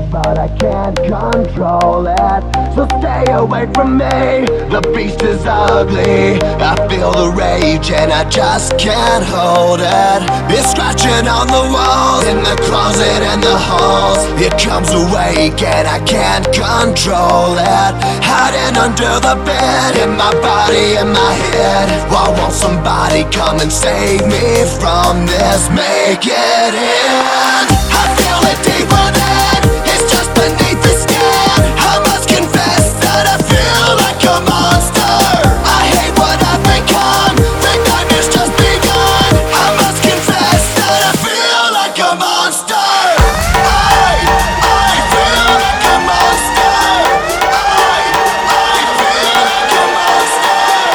but I can't control it. So stay away from me, the beast is ugly. I feel the rage and I just can't hold it. It's scratching on the walls, in the closet and the halls. It comes awake and I can't control it. Hiding under the bed, in my body, in my head. Why won't somebody come and save me from this? Make it end. I feel it deep within, it's just beneath the skin. I must confess that I feel like a monster. I hate what I've become, think nightmare's just begun. I must confess that I feel like a monster. I feel like a monster. I feel like a monster.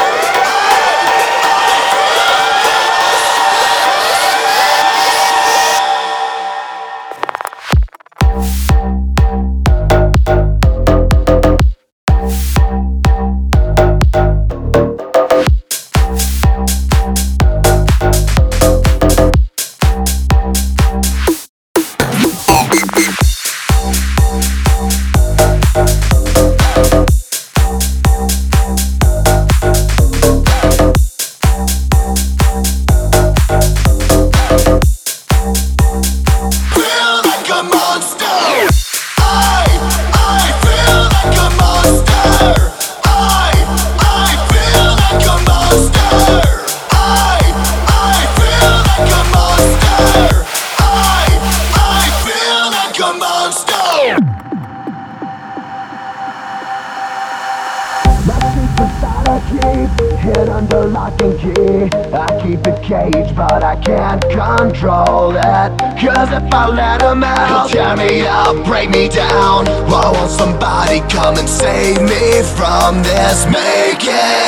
Hid under lock and key. I keep it caged, but I can't control it. Cause if I let him out, he'll tear me up, break me down. Why won't somebody come and save me from this? Make it